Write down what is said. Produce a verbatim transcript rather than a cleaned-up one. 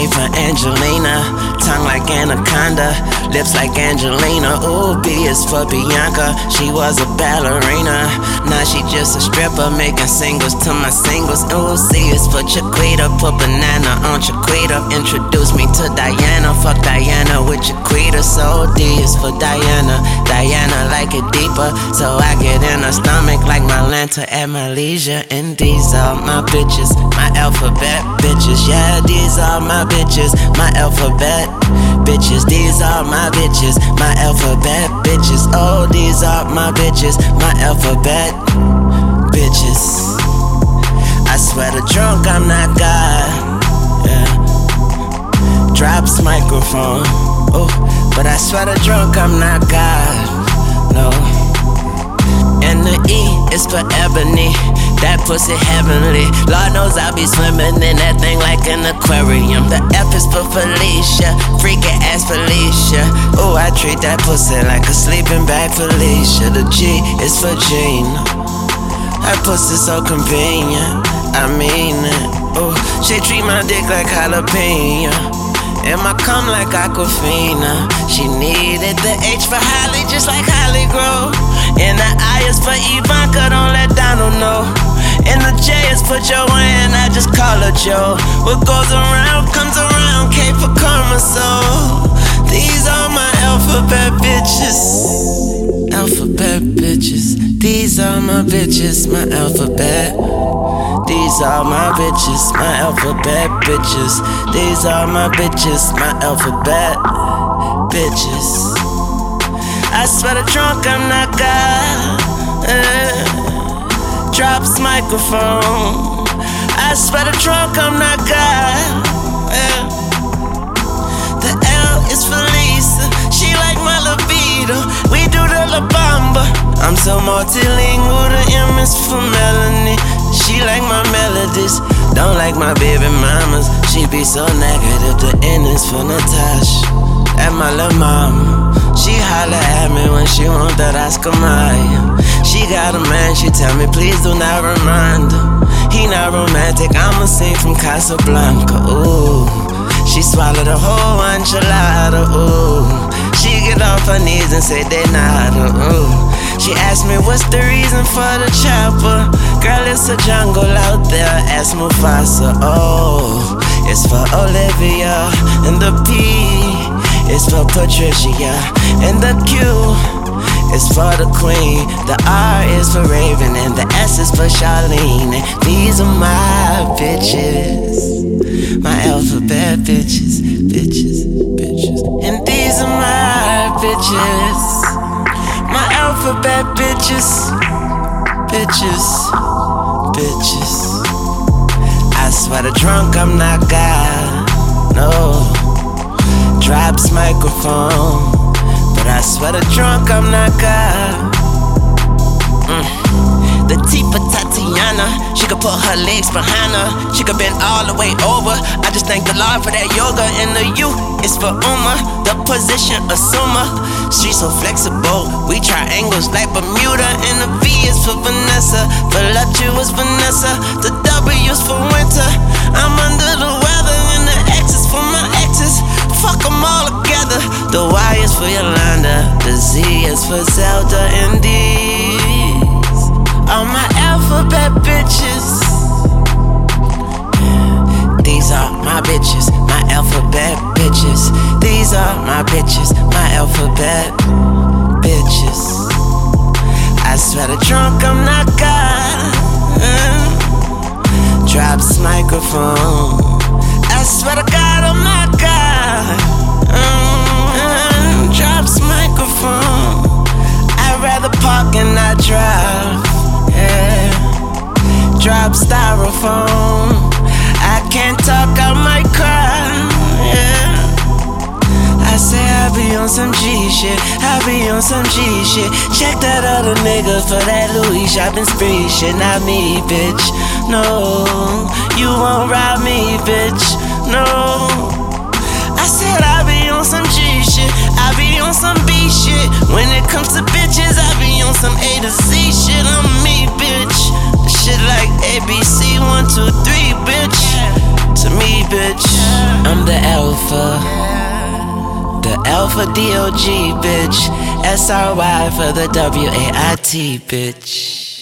A for Angelina, tongue like anaconda, lips like Angelina. Ooh, B is for Bianca, she was a ballerina. Now she just a stripper, making singles to my singles. Ooh, C is for Chiquita, put banana on Chiquita. Introduce me to Diana, fuck Diana with Chiquita. So D is for Diana, Diana like it deeper, so I get in her stomach like my Lanta at my leisure. And these are my bitches, my alphabet bitches. Yeah, these are my bitches, my alphabet bitches. These are my bitches, my alphabet bitches. Oh, these are my bitches, my alphabet bitches. I swear to drunk I'm not God, yeah. Drops microphone, oh, but I swear to drunk I'm not God, no. And the E is for Ebony, that pussy heavenly. Lord knows I'll be swimming in that thing like an aquarium. The F is for Felicia, freaky ass Felicia. Oh, I treat that pussy like a sleeping bag Felicia. The G is for Gina, that pussy so convenient, I mean it. Oh, she treat my dick like jalapeno, and my cum like Aquafina. She needed the H for Holly, just like Holly Grove. And the I is for Ivanka, don't let Donald know. And the J is for Joanne, I just call her Joe. What goes around comes around, K for karma, so these are my alphabet bitches. Alphabet bitches. These are my bitches, my alphabet. These are my bitches, my alphabet bitches. These are my bitches, my alphabet bitches. I swear to drunk I'm not God, uh, drops microphone. I swear to drunk I'm not God, uh, the L is for Lisa, she like my libido. We do the La Bamba. I'm so multilingual, the M is for Melanie. She like my melodies, don't like my baby mamas. She be so negative, the N is for Natasha, and my lil' mama. She holla at me when she want that Oscar Mayer. She got a man, she tell me please do not remind her. He not romantic, I'm a scene from Casablanca, ooh. She swallowed a whole enchilada, ooh. She get off her knees and say they nada, ooh. She asked me what's the reason for the chopper. Girl, it's a jungle out there, ask Mufasa. Oh, it's for Olivia. And the P is for Patricia. And the Q is for the Queen. The R is for Raven. And the S is for Charlene. And these are my bitches, my alphabet bitches, bitches, bitches. And these are my bitches, my alphabet bitches, bitches, bitches. I swear to drunk I'm not God, no. Drops microphone, but I swear to drunk I'm not God. mm. The T for Tatiana, she could put her legs behind her, she could bend all the way over. I just thank the Lord for that yoga. And the U is for Uma, the position assumer. She's so flexible, we triangles like Bermuda. And the V is for Vanessa, voluptuous Vanessa. The W is for winter, I'm under the weather. And the X is for my exes, fuck them all together. The Y is for Yolanda, the Z is for Zelda. And these are my alphabet bitches. These are my bitches, my alphabet bitches. These are my bitches, my alphabet bitches. I swear to drunk I'm not God, uh, drops microphone. I swear to God I'm not God, uh, drops microphone. I'd rather park and not drive, yeah. Drop styrofoam. I can't talk, I might cry, yeah. I say I be on some G shit, I be on some G shit. Check that other nigga for that Louis shopping spree shit. Not me, bitch, no. You won't rob me, bitch, no. I said I be on some G shit, I be on some B shit. When it comes to bitches, I be on some A to Z shit. I'm me, bitch. Shit like A B C, one, two, three, bitch. To me, bitch. I'm the alpha, the alpha D O G, bitch. S R Y for the W A I T, bitch.